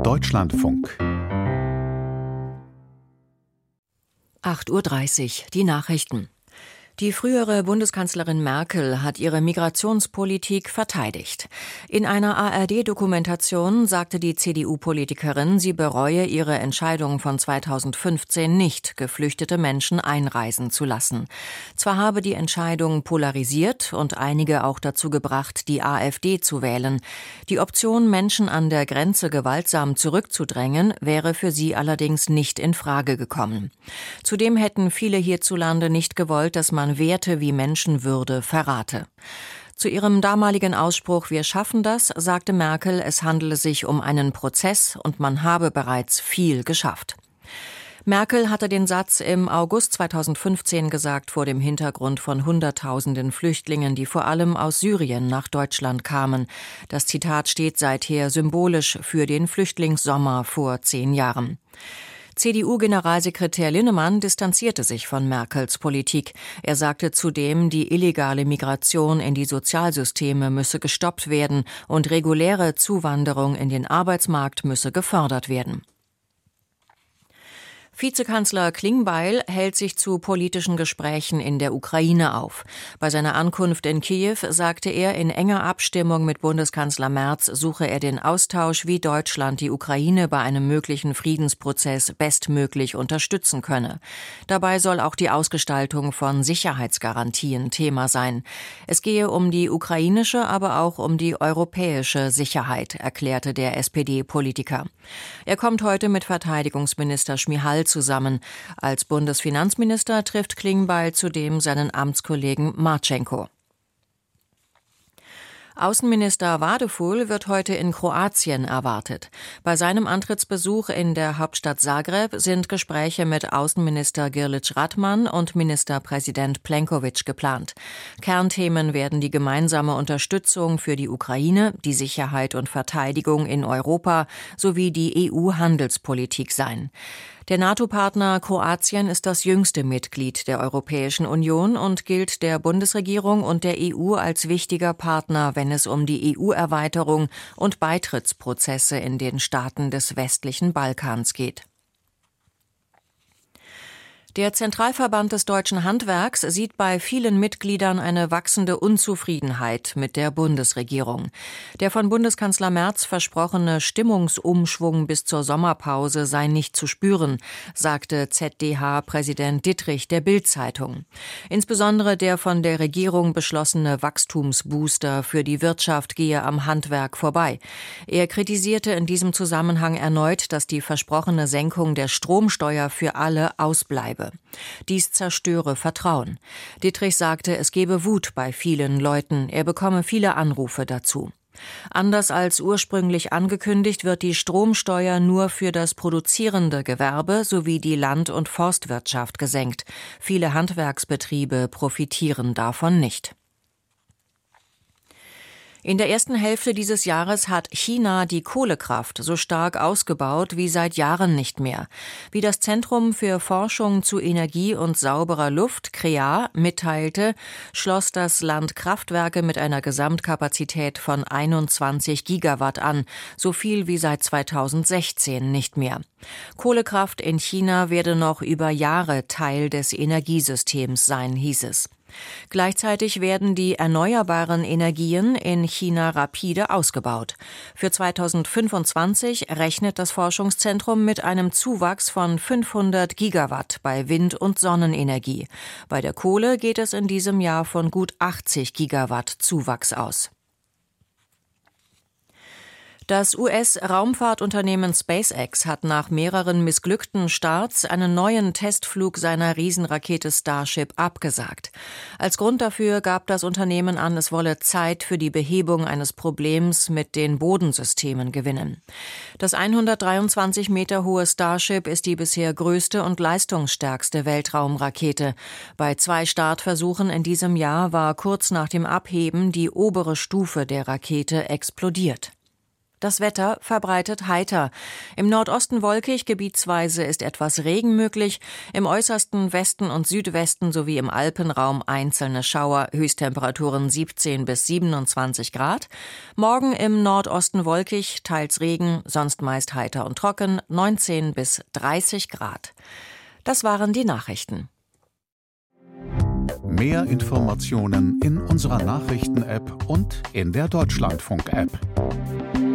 Deutschlandfunk 8:30 Uhr, die Nachrichten. Die frühere Bundeskanzlerin Merkel hat ihre Migrationspolitik verteidigt. In einer ARD-Dokumentation sagte die CDU-Politikerin, sie bereue ihre Entscheidung von 2015 nicht, geflüchtete Menschen einreisen zu lassen. Zwar habe die Entscheidung polarisiert und einige auch dazu gebracht, die AfD zu wählen. Die Option, Menschen an der Grenze gewaltsam zurückzudrängen, wäre für sie allerdings nicht in Frage gekommen. Zudem hätten viele hierzulande nicht gewollt, dass man Werte wie Menschenwürde verrate. Zu ihrem damaligen Ausspruch „Wir schaffen das" sagte Merkel, es handele sich um einen Prozess und man habe bereits viel geschafft. Merkel hatte den Satz im August 2015 gesagt vor dem Hintergrund von Hunderttausenden Flüchtlingen, die vor allem aus Syrien nach Deutschland kamen. Das Zitat steht seither symbolisch für den Flüchtlingssommer vor 10 Jahren. CDU-Generalsekretär Linnemann distanzierte sich von Merkels Politik. Er sagte zudem, die illegale Migration in die Sozialsysteme müsse gestoppt werden und reguläre Zuwanderung in den Arbeitsmarkt müsse gefördert werden. Vizekanzler Klingbeil hält sich zu politischen Gesprächen in der Ukraine auf. Bei seiner Ankunft in Kiew sagte er, in enger Abstimmung mit Bundeskanzler Merz suche er den Austausch, wie Deutschland die Ukraine bei einem möglichen Friedensprozess bestmöglich unterstützen könne. Dabei soll auch die Ausgestaltung von Sicherheitsgarantien Thema sein. Es gehe um die ukrainische, aber auch um die europäische Sicherheit, erklärte der SPD-Politiker. Er kommt heute mit Verteidigungsminister Šmyhal zusammen. Als Bundesfinanzminister trifft Klingbeil zudem seinen Amtskollegen Marchenko. Außenminister Vadeful wird heute in Kroatien erwartet. Bei seinem Antrittsbesuch in der Hauptstadt Zagreb sind Gespräche mit Außenminister Grlić Radman und Ministerpräsident Plenković geplant. Kernthemen werden die gemeinsame Unterstützung für die Ukraine, die Sicherheit und Verteidigung in Europa sowie die EU-Handelspolitik sein. Der NATO-Partner Kroatien ist das jüngste Mitglied der Europäischen Union und gilt der Bundesregierung und der EU als wichtiger Partner, wenn es um die EU-Erweiterung und Beitrittsprozesse in den Staaten des westlichen Balkans geht. Der Zentralverband des deutschen Handwerks sieht bei vielen Mitgliedern eine wachsende Unzufriedenheit mit der Bundesregierung. Der von Bundeskanzler Merz versprochene Stimmungsumschwung bis zur Sommerpause sei nicht zu spüren, sagte ZDH-Präsident Dittrich der Bild-Zeitung. Insbesondere der von der Regierung beschlossene Wachstumsbooster für die Wirtschaft gehe am Handwerk vorbei. Er kritisierte in diesem Zusammenhang erneut, dass die versprochene Senkung der Stromsteuer für alle ausbleibe. Dies zerstöre Vertrauen. Dittrich sagte, es gebe Wut bei vielen Leuten, er bekomme viele Anrufe dazu. Anders als ursprünglich angekündigt, wird die Stromsteuer nur für das produzierende Gewerbe sowie die Land- und Forstwirtschaft gesenkt. Viele Handwerksbetriebe profitieren davon nicht. In der ersten Hälfte dieses Jahres hat China die Kohlekraft so stark ausgebaut wie seit Jahren nicht mehr. Wie das Zentrum für Forschung zu Energie und sauberer Luft, CREA, mitteilte, schloss das Land Kraftwerke mit einer Gesamtkapazität von 21 Gigawatt an, so viel wie seit 2016 nicht mehr. Kohlekraft in China werde noch über Jahre Teil des Energiesystems sein, hieß es. Gleichzeitig werden die erneuerbaren Energien in China rapide ausgebaut. Für 2025 rechnet das Forschungszentrum mit einem Zuwachs von 500 Gigawatt bei Wind- und Sonnenenergie. Bei der Kohle geht es in diesem Jahr von gut 80 Gigawatt Zuwachs aus. Das US-Raumfahrtunternehmen SpaceX hat nach mehreren missglückten Starts einen neuen Testflug seiner Riesenrakete Starship abgesagt. Als Grund dafür gab das Unternehmen an, es wolle Zeit für die Behebung eines Problems mit den Bodensystemen gewinnen. Das 123 Meter hohe Starship ist die bisher größte und leistungsstärkste Weltraumrakete. Bei 2 Startversuchen in diesem Jahr war kurz nach dem Abheben die obere Stufe der Rakete explodiert. Das Wetter verbreitet heiter. Im Nordosten wolkig, gebietsweise ist etwas Regen möglich. Im äußersten Westen und Südwesten sowie im Alpenraum einzelne Schauer, Höchsttemperaturen 17 bis 27 Grad. Morgen im Nordosten wolkig, teils Regen, sonst meist heiter und trocken, 19 bis 30 Grad. Das waren die Nachrichten. Mehr Informationen in unserer Nachrichten-App und in der Deutschlandfunk-App.